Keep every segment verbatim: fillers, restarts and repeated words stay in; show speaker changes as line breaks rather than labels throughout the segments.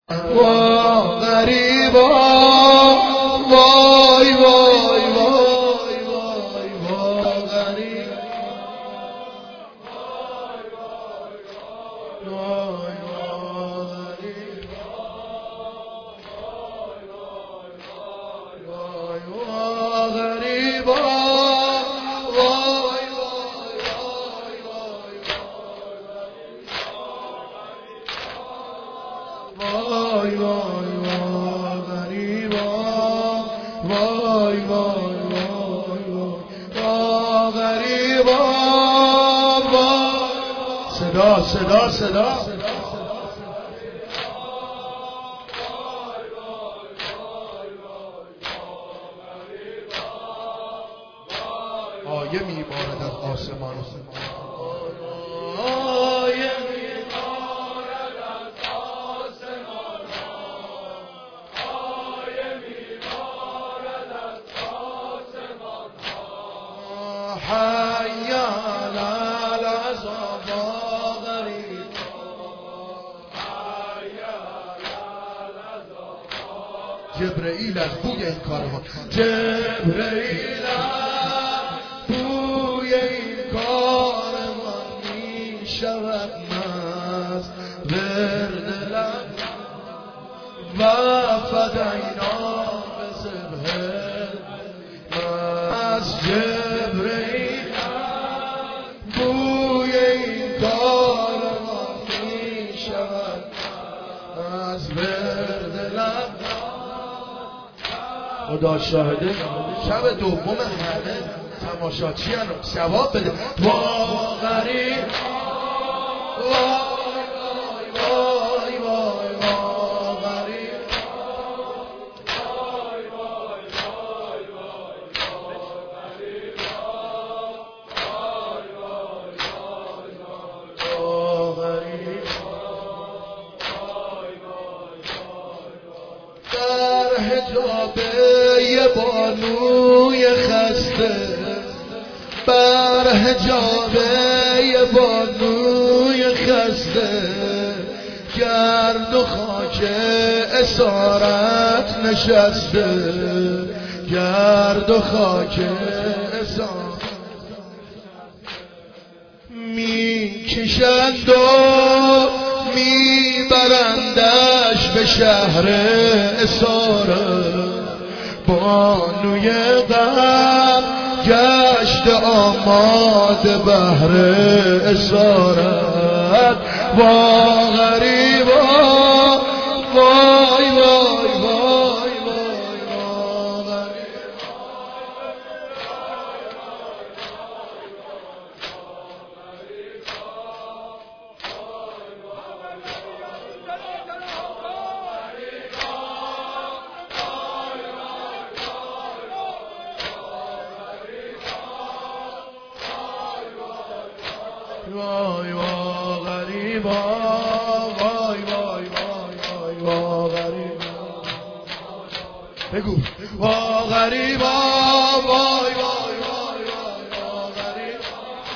وا غریبا وای وای وای وای وا غریبا وای وای وا غریبا وای وای وای غریبا وای وای وای غریبا صدا صدا صدا آیه میبارد از آسمان آیه میبارد از آسمان آیه میبارد از آسمان حی علی العصا غریب حی علی العصا جبرئیل از بوی این کارها جبرئیل بوی این کار ما می شود مست ورد لب و فدینا به سبه مست جبرئیل بوی این کار ما می شود مست ورد لب خدا شاهده شب دوم همه تماشاچی هنو ثواب بده وا غریب وای وای وای وا غریب وای وای وای وای وا غریب در حجاب یه بانوی خسته بر حجاب یه بانوی خسته گرد و خاک اسارت نشسته گرد و خاک اسارت می کشند و می برندش به شهر اسارت بانوی غم گشت آماده بهر اسارت وا غریبا وای وای وای وای وا غریبا وای وا غریبا وای وای وای وای وا غریبا بگو وا غریبا وای وای وای وای وا غریبا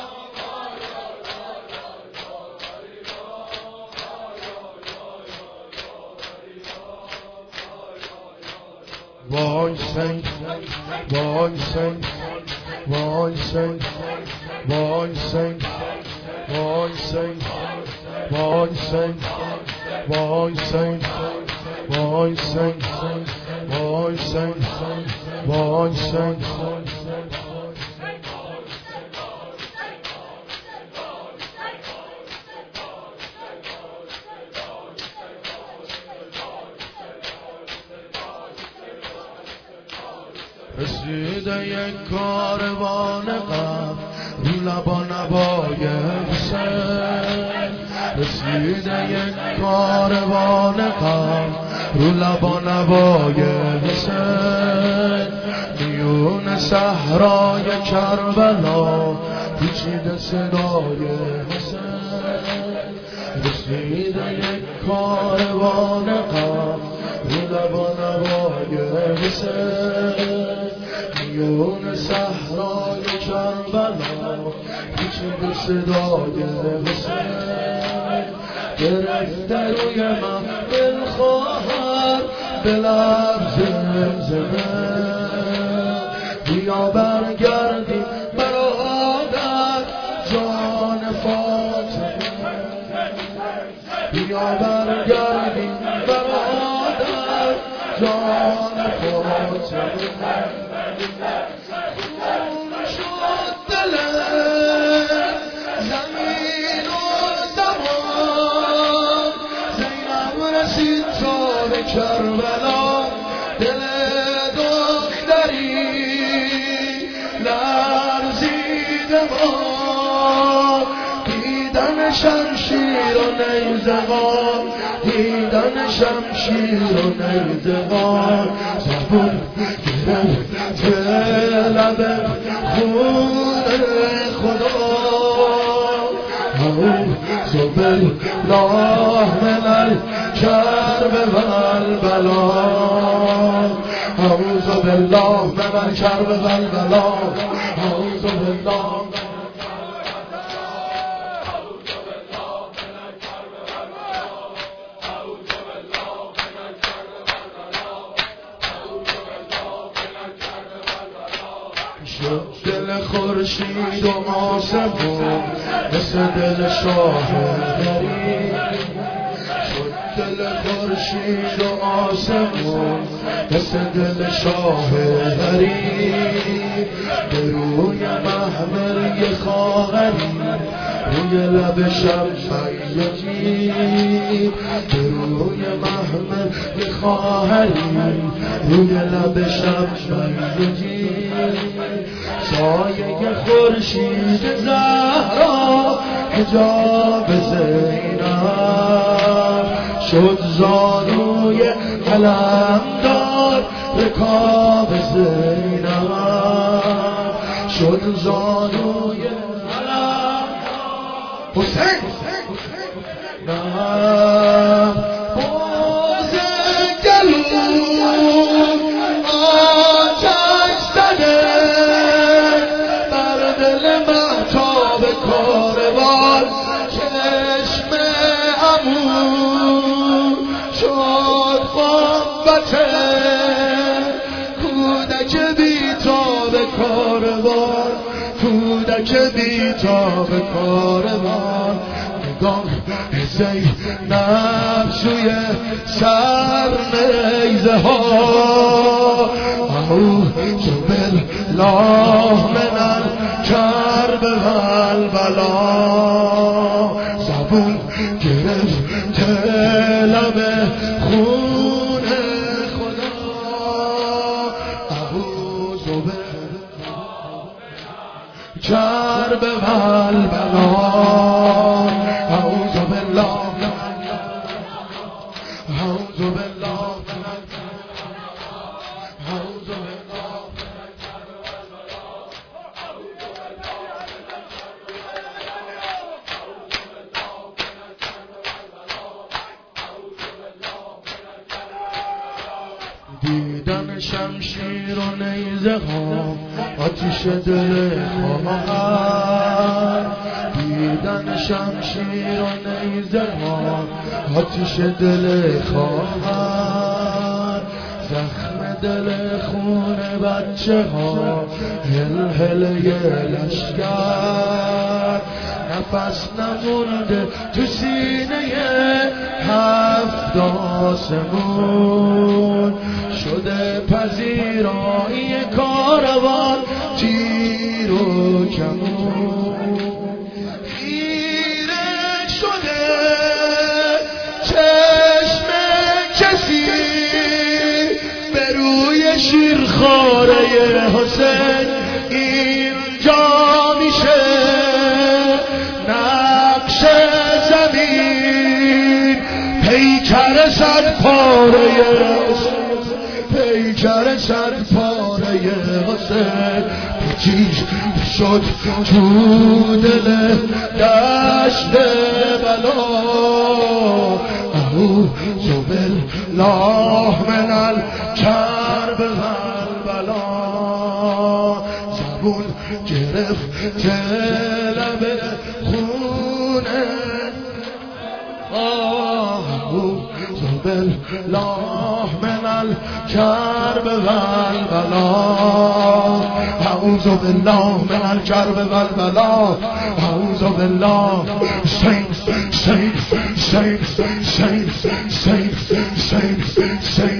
وای سنگ وای سنگ وای سنگ وای سنگ وای سنگ وای سنگ وای سنگ وای سنگ وای سنگ وای سنگ رسیده یک کاروان غم رو لبان نوای حسین رسیده یک کاروان غم رو لبان نوای حسین میون صحرای کربلا پیچیده صدای حسین رسیده یک کاروان غم رو لبان نوای حسین میون صحرای کربلا پیچیده صدای حسین گرفته روی من خواهر به لب زمزمه بیا برگردیم برادر جان فاطمه بیا برگردیم برادر جان فاطمه شد دل زمین و زمان زینب رسید تا به کربلا دل دختری لرزیده ما دیدن شمشیر و نیزگان دیدن شمشیر و نیزگان زبون گرفت لب خون خدا اعوذ بالله من الکرب والبلا اعوذ بالله من الکرب والبلا اعوذ بالله دل خورشید و آسمون مثل دل شاه غریب شد دل خورشید و آسمون مثل دل شاه غریب به روی محمل یه خواهری روی لب شب میتی به روی محمل یه خواهری روی لب شب میتی سایه خورشید زهرا حجاب زینب شد زانوی علمدار رکاب زینب شد زانوی علمدار حسین نه باز گلون آتش زده بر دل مهتاب کاروان چشم عمو شد قوت کودک بیتاب کاروان کودک بیتاب کاروان نگاه زینب سوی سر نیزه ها اعوذ بالله من الکرب والبلا زبون گرفت لب خون خدا اعوذ بالله کرب والبلا اعوذ بالله اعوذ بالله اعوذ بالله دیدن شمشیر و نیزه ها آتیش دل خواهر دیدن شمشیر و نیزه ها آتیش دل خواهر زخم دل خون بچه ها هل هل یه لشگر نفس نمونده تو سینه هفت آسمون شده پذیرایی کاروان تیر و کمون خیره شده چشم کسی به روی شیرخواره حسین اینجا میشه نقش زمین پیکر صد پاره پیکر صد پاره حسین پیچیش شد تو دل دشت بلا اعوذ بالله من الکرب والبلا زبون گرفت لب خونه اعوذ بالله بالله من الكرب والبلاء اعوذ بالله من الكرب والبلاء اعوذ بالله سید سید سید سید سید سید سید